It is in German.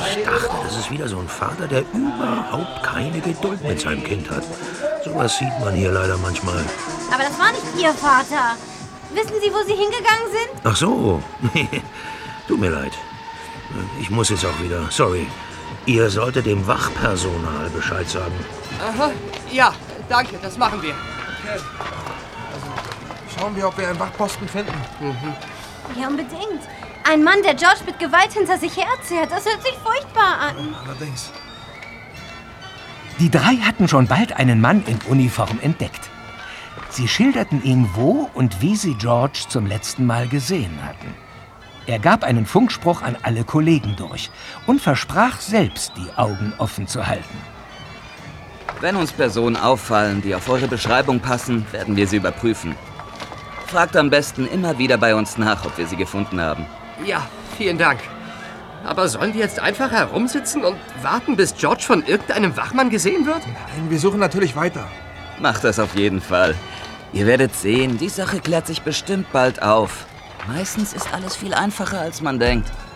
Ich dachte, das ist wieder so ein Vater, der überhaupt keine Geduld mit seinem Kind hat. Sowas sieht man hier leider manchmal. Aber das war nicht Ihr Vater. Wissen Sie, wo Sie hingegangen sind? Ach so. Tut mir leid. Ich muss jetzt auch wieder. Sorry. Ihr solltet dem Wachpersonal Bescheid sagen. Aha, ja, danke, das machen wir. Okay. Also, schauen wir, ob wir einen Wachposten finden. Ja, unbedingt. Ein Mann, der George mit Gewalt hinter sich herzehrt, das hört sich furchtbar an. Allerdings. Die drei hatten schon bald einen Mann in Uniform entdeckt. Sie schilderten ihm, wo und wie sie George zum letzten Mal gesehen hatten. Er gab einen Funkspruch an alle Kollegen durch und versprach selbst, die Augen offen zu halten. Wenn uns Personen auffallen, die auf eure Beschreibung passen, werden wir sie überprüfen. Fragt am besten immer wieder bei uns nach, ob wir sie gefunden haben. Ja, vielen Dank. Aber sollen wir jetzt einfach herumsitzen und warten, bis George von irgendeinem Wachmann gesehen wird? Nein, wir suchen natürlich weiter. Macht das auf jeden Fall. Ihr werdet sehen, die Sache klärt sich bestimmt bald auf. Meistens ist alles viel einfacher, als man denkt.